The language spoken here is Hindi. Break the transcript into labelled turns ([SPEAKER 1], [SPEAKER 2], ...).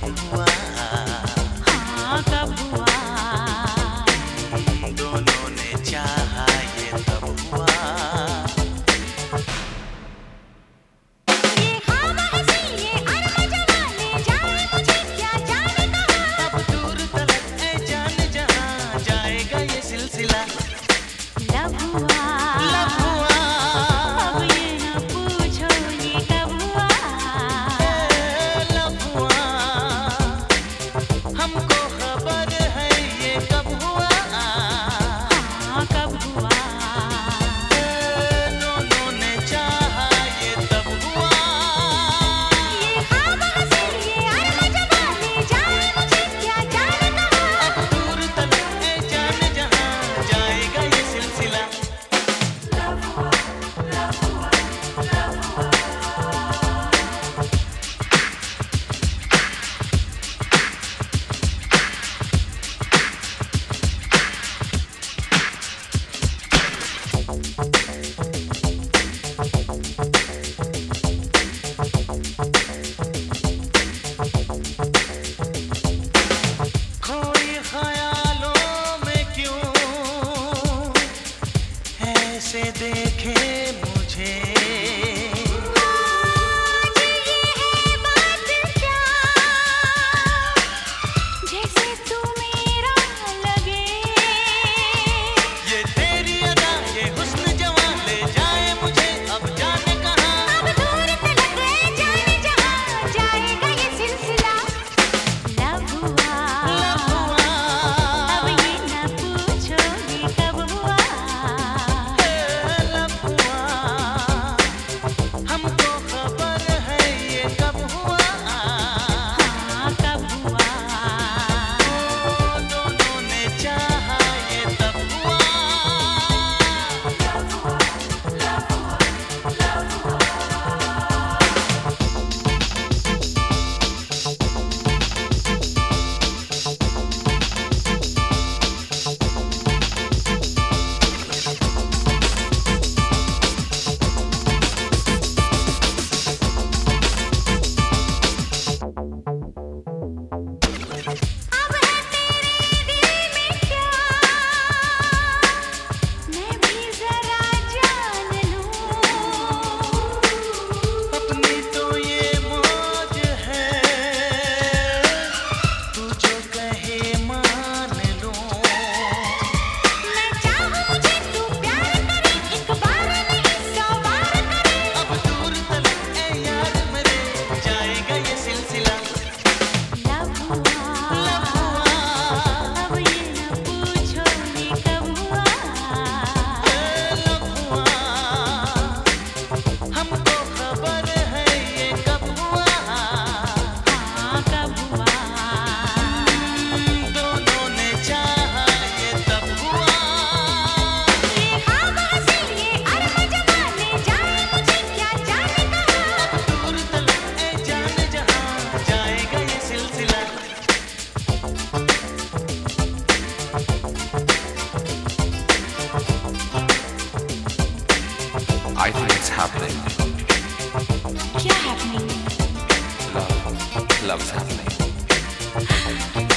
[SPEAKER 1] हुआ?
[SPEAKER 2] हाँ कब हुआ?
[SPEAKER 1] दोनों ने चाहा ये तब हुआ।
[SPEAKER 2] ये ख्वाब हंसी ये अरमान जवां ले जाए मुझे क्या जाने कहाँ।
[SPEAKER 1] अब दूर तलक है जान जहां जाएगा ये सिलसिला।
[SPEAKER 2] लब हुआ
[SPEAKER 1] लब हुआ,
[SPEAKER 2] अब ये न पूछो ये कब हुआ।
[SPEAKER 1] लब हुआ, हमको खबर है ये कब हुआ।
[SPEAKER 2] हाँ कब हुआ?
[SPEAKER 1] दोनों ने चाहा ये तब हुआ।
[SPEAKER 2] ये ख्वाब हंसी ये अरमान जवां ले जाए मुझे क्या जाने कहाँ।
[SPEAKER 1] अब दूर तलक है जान जहां जाएगा ये सिलसिला। खोई ख्यालों में क्यों ऐसे देखे मुझे।
[SPEAKER 2] आज ये है बात क्या जैसे तू मेरा लगे।
[SPEAKER 1] ये तेरी अदा ये हुस्न जवां ले जाए मुझे अब जाने कहाँ।
[SPEAKER 2] अब दूर तलक है जाने जहां जाएगा ये सिलसिला। लब हुआ
[SPEAKER 1] लब हुआ,
[SPEAKER 2] अब ये न पूछो ये कब हुआ।
[SPEAKER 1] लब हुआ, हमको खबर है ये कब हुआ।
[SPEAKER 2] हाँ कब हुआ?
[SPEAKER 1] दोनों ने चाहा ये तब हुआ।
[SPEAKER 2] अब है तेरे दिल में क्या मैं भी जरा जान लूं।
[SPEAKER 1] अपनी तो ये मौज है तू जो कहे मान लूं।
[SPEAKER 2] मैं चाहूं मुझे तू प्यार करे एक बार नहीं 100 बार करे।
[SPEAKER 1] अब दूर तलक है यार मेरे जाएगा ये सिलसिला।
[SPEAKER 2] लब हुआ
[SPEAKER 1] लब हुआ,
[SPEAKER 2] अब ये न पूछो ये कब हुआ।
[SPEAKER 1] लब हुआ, हमको खबर है ये कब हुआ।
[SPEAKER 2] हाँ कब हुआ?
[SPEAKER 1] दोनों ने चाहा ये तब हुआ।
[SPEAKER 2] ये ख्वाब हंसी ये अरमान जवां ले जाए मुझे क्या जाने कहाँ।
[SPEAKER 1] अब दूर तलक है जान जहां जाएगा ये सिलसिला।
[SPEAKER 3] I think it's happening.
[SPEAKER 2] क्या happening?
[SPEAKER 3] Love. Love is happening.